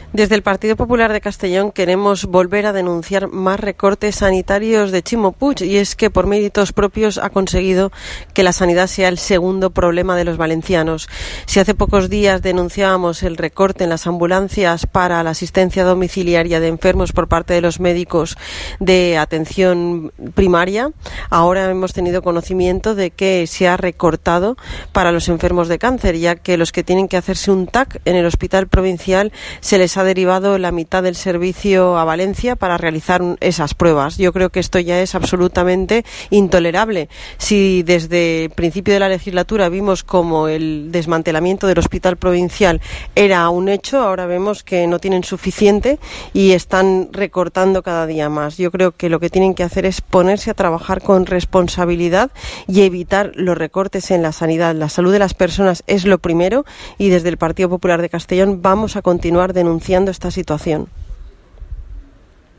Desde el Partido Popular de Castellón queremos volver a denunciar más recortes sanitarios de Ximo Puig, y es que por méritos propios ha conseguido que la sanidad sea el segundo problema de los valencianos. Si hace pocos días denunciábamos el recorte en las ambulancias para la asistencia domiciliaria de enfermos por parte de los médicos de atención primaria, ahora hemos tenido conocimiento de que se ha recortado para los enfermos de cáncer, ya que los que tienen que hacerse un TAC en el hospital provincial se les ha derivado la mitad del servicio a Valencia para realizar esas pruebas. Yo creo que esto ya es absolutamente intolerable. Si desde el principio de la legislatura vimos como el desmantelamiento del hospital provincial era un hecho, ahora vemos que no tienen suficiente y están recortando cada día más. Yo creo que lo que tienen que hacer es ponerse a trabajar con responsabilidad y evitar los recortes en la sanidad. La salud de las personas es lo primero, y desde el Partido Popular de Castellón vamos a continuar denunciando esta situación.